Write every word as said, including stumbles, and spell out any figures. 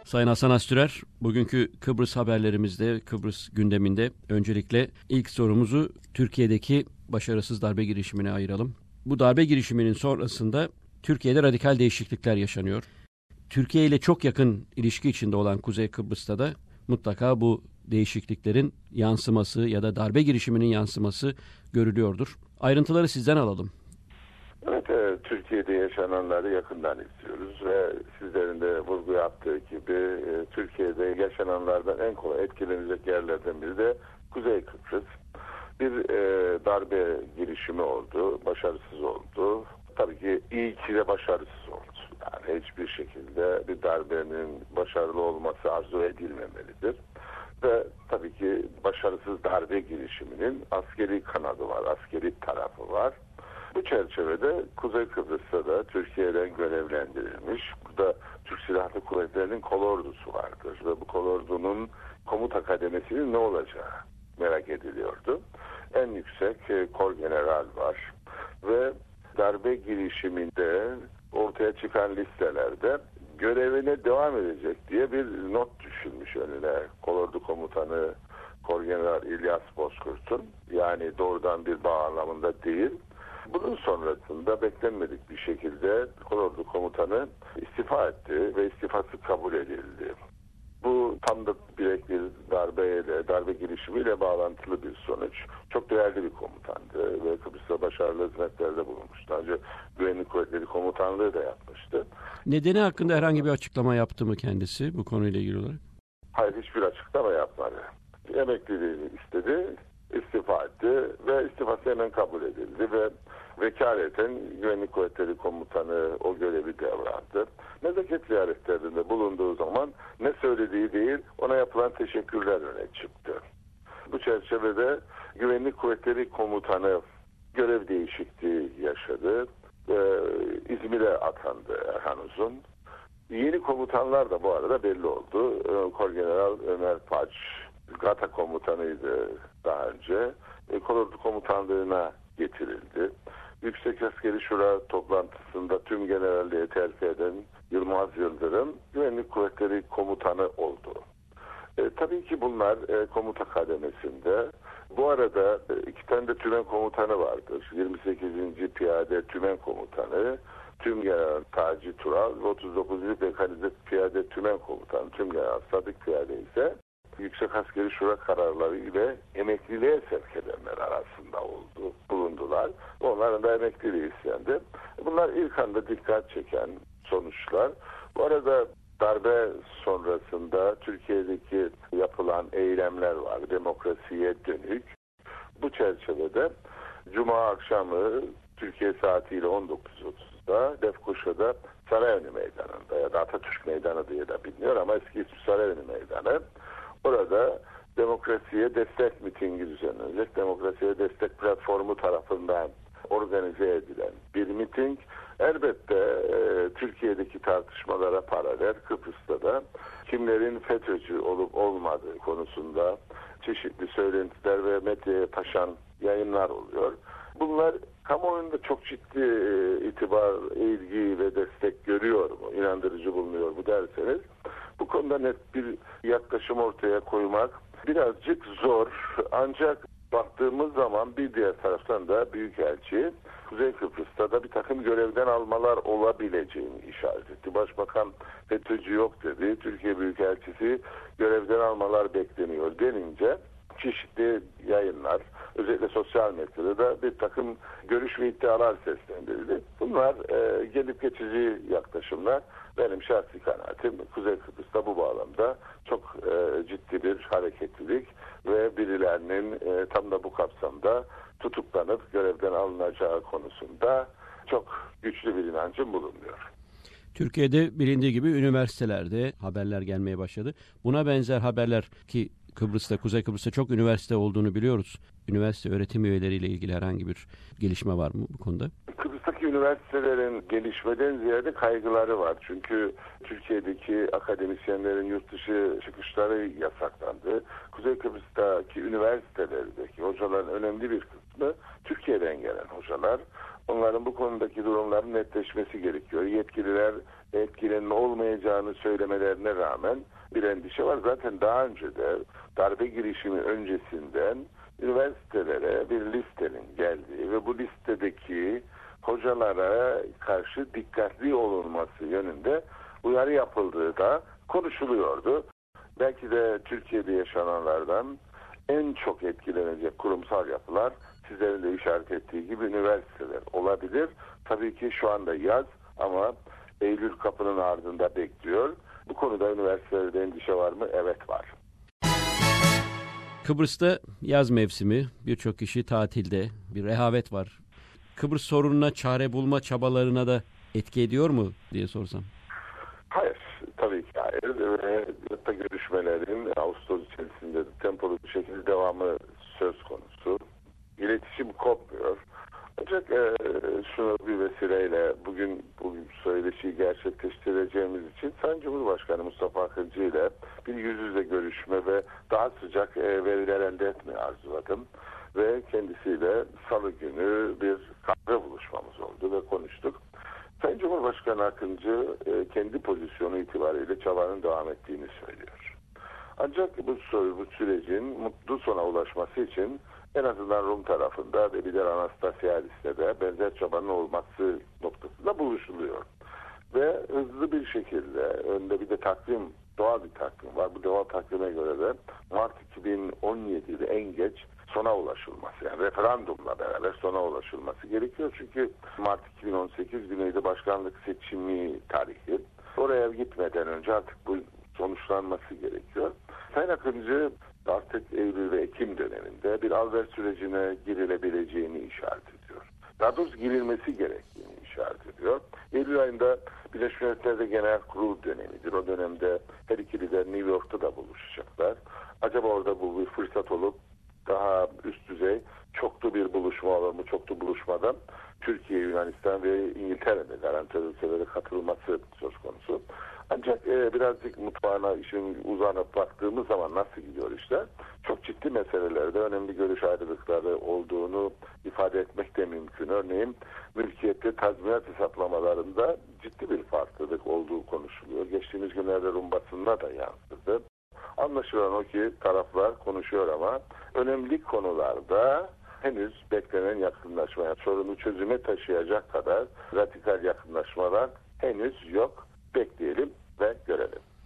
Sayın Hasan Astürer, bugünkü Kıbrıs haberlerimizde, Kıbrıs gündeminde öncelikle ilk sorumuzu Türkiye'deki başarısız darbe girişimine ayıralım. Bu darbe girişiminin sonrasında Türkiye'de radikal değişiklikler yaşanıyor. Türkiye ile çok yakın ilişki içinde olan Kuzey Kıbrıs'ta da mutlaka bu değişikliklerin yansıması ya da darbe girişiminin yansıması görülüyordur. Ayrıntıları sizden alalım. Evet, e, Türkiye'de yaşananları yakından izliyoruz ve sizlerin de vurgu yaptığı gibi e, Türkiye'de yaşananlardan en kolay etkilenecek yerlerden biri de Kuzey Kıbrıs. Bir e, darbe girişimi oldu, başarısız oldu. Tabii ki iyi ki de başarısız oldu. Yani hiçbir şekilde bir darbenin başarılı olması arzu edilmemelidir. Ve tabii ki başarısız darbe girişiminin askeri kanadı var, askeri tarafı var. Bu çerçevede Kuzey Kıbrıs'ta da Türkiye'den görevlendirilmiş. Burada Türk Silahlı Kuvvetleri'nin kolordusu vardır ve bu kolordunun komuta kademesinin ne olacağı merak ediliyordu. En yüksek kor general var ve darbe girişiminde ortaya çıkan listelerde görevine devam edecek diye bir not düşülmüş önüne kolordu komutanı Kor General İlyas Bozkurt'un, yani doğrudan bir bağ anlamında değil. Bunun sonrasında beklenmedik bir şekilde kolordu komutanı istifa etti ve istifası kabul edildi. Bu tam da direkt bir darbeyle, darbe girişimiyle bağlantılı bir sonuç. Çok değerli bir komutandı ve Kıbrıs'ta başarılı hizmetlerde bulunmuştu. Ancak Güvenlik Kuvvetleri Komutanlığı da yapmıştı. Nedeni hakkında herhangi bir açıklama yaptı mı kendisi bu konuyla ilgili olarak? Hayır, hiçbir açıklama yapmadı. Emekliliğini istedi, istifa etti ve istifası hemen kabul edildi ve vekaleten Güvenlik Kuvvetleri Komutanı o görevi devraldı. Nezaket ziyaretlerinde bulunduğu zaman ne söylediği değil, ona yapılan teşekkürler öne çıktı. Bu çerçevede Güvenlik Kuvvetleri Komutanı görev değişikliği yaşadı ve İzmir'e atandı Erhan Uzun. Yeni komutanlar da bu arada belli oldu. Kor General Ömer Paç, Gata komutanıydı daha önce. Kolordu komutanlığına getirildi. Yüksek Askeri Şura toplantısında tüm generalliğe terfi eden Yılmaz Yıldırım Güvenlik Kuvvetleri Komutanı oldu. E, tabii ki bunlar e, komuta kademesinde. Bu arada e, iki tane de tümen komutanı vardır. yirmi sekizinci Piyade Tümen Komutanı Tümgeneral Taci Tural ve otuz dokuzuncu Mekanize Piyade Tümen Komutanı Tümgeneral Sadık Piyade ise Yüksek Askeri Şura kararları ile emekliliğe sevk edenler arasında oldu, bulundular. Onların da emekliliği istendi. Bunlar ilk anda dikkat çeken sonuçlar. Bu arada darbe sonrasında Türkiye'deki yapılan eylemler var, demokrasiye dönük. Bu çerçevede Cuma akşamı Türkiye saatiyle on dokuz otuzda Lefkoşa'da Sarayönü Meydanı'nda ya da Atatürk Meydanı diye de biliniyor ama eski ismi Sarayönü Meydanı. Orada demokrasiye destek mitingi düzenlenecek. Demokrasiye destek platformu tarafından organize edilen bir miting. Elbette e, Türkiye'deki tartışmalara paralel Kıbrıs'ta da kimlerin FETÖ'cü olup olmadığı konusunda çeşitli söylentiler ve medyaya taşan yayınlar oluyor. Bunlar kamuoyunda çok ciddi e, itibar, ilgi ve destek görüyor mu, inandırıcı bulunuyor mu derseniz bu konuda net bir yaklaşım ortaya koymak birazcık zor. Ancak baktığımız zaman bir diğer taraftan da Büyükelçi Kuzey Kıbrıs'ta da bir takım görevden almalar olabileceğini işaret etti. Başbakan FETÖ'cü yok dedi. Türkiye Büyükelçisi görevden almalar bekleniyor denince çeşitli yayınlar, özellikle sosyal medyada da bir takım görüş ve iddialar seslendirildi. Bunlar e, gelip geçici yaklaşımlar. Benim şahsi kanaatim Kuzey Kıbrıs'ta bu bağlamda çok e, ciddi bir hareketlilik ve birilerinin e, tam da bu kapsamda tutuklanıp görevden alınacağı konusunda çok güçlü bir inancım bulunmuyor. Türkiye'de bilindiği gibi üniversitelerde haberler gelmeye başladı. Buna benzer haberler ki Kıbrıs'ta, Kuzey Kıbrıs'ta çok üniversite olduğunu biliyoruz. Üniversite öğretim üyeleriyle ilgili herhangi bir gelişme var mı bu konuda? Kıbrıs'taki üniversitelerin gelişmeden ziyade kaygıları var. Çünkü Türkiye'deki akademisyenlerin yurt dışı çıkışları yasaklandı. Kuzey Kıbrıs'taki üniversitelerdeki hocaların önemli bir kısmı Türkiye'den gelen hocalar. Onların bu konudaki durumların netleşmesi gerekiyor. Yetkililer etkilerin olmayacağını söylemelerine rağmen bir endişe var. Zaten daha önce de darbe girişimi öncesinden üniversitelere bir listenin geldiği ve bu listedeki hocalara karşı dikkatli olunması yönünde uyarı yapıldığı da konuşuluyordu. Belki de Türkiye'de yaşananlardan en çok etkilenecek kurumsal yapılar sizlerin de işaret ettiği gibi üniversiteler olabilir. Tabii ki şu anda yaz ama Eylül kapının ardında bekliyor. Bu konuda üniversitelerde endişe var mı? Evet, var. Kıbrıs'ta yaz mevsimi, birçok kişi tatilde, bir rehavet var. Kıbrıs sorununa çare bulma çabalarına da etki ediyor mu diye sorsam? Hayır, tabii ki hayır. Ve hatta görüşmelerin Ağustos içerisinde de tempolu bir şekilde devamı söz konusu. İletişim kopmuyor. Ancak e, şunu bir vesileyle bugün bu söyleşiyi gerçekleştireceğimiz için Sayın Cumhurbaşkanı Mustafa Akıncı ile bir yüz yüze görüşme ve daha sıcak e, veriler elde etmeyi arzuladım. Ve kendisiyle salı günü bir kahve buluşmamız oldu ve konuştuk. Sayın Cumhurbaşkanı Akıncı e, kendi pozisyonu itibariyle çabanın devam ettiğini söylüyor. Ancak bu, bu sürecin mutlu sona ulaşması için en azından Rum tarafında ve bir de Anastasiadis'te de benzer çabanın olması noktasında buluşuluyor. Ve hızlı bir şekilde önde bir de takvim, doğal bir takvim var. Bu doğal takvime göre de Mart iki bin on yedi'de en geç sona ulaşılması, yani referandumla beraber sona ulaşılması gerekiyor. Çünkü Mart iki bin on sekiz Güneyde başkanlık seçimi tarihi. Oraya gitmeden önce artık bu sonuçlanması gerekiyor. Sayın Akıncı artık Eylül ve Ekim döneminde bir alver sürecine girilebileceğini işaret ediyor. Daha doğrusu girilmesi gerektiğini işaret ediyor. Eylül ayında Birleşmiş Milletler'de genel kurul dönemidir. O dönemde her iki lider New York'ta da buluşacaklar. Acaba orada bu bir fırsat olup daha üst düzey çoklu bir buluşma olur mu? Çoklu buluşmadan Türkiye, Yunanistan ve İngiltere'de garanti ülkelere katılması söz konusu. Ancak e, birazcık mutfağına işin uzanıp baktığımız zaman nasıl gidiyor işler? Çok ciddi meselelerde önemli görüş ayrılıkları olduğunu ifade etmek de mümkün. Örneğin mülkiyette tazminat hesaplamalarında ciddi bir farklılık olduğu konuşuluyor. Geçtiğimiz günlerde Rum basınına da yansıdı. Anlaşılan o ki taraflar konuşuyor ama önemli konularda henüz beklenen yakınlaşmaya, sorunu çözüme taşıyacak kadar radikal yakınlaşmalar henüz yok. Bekleyelim ve görelim.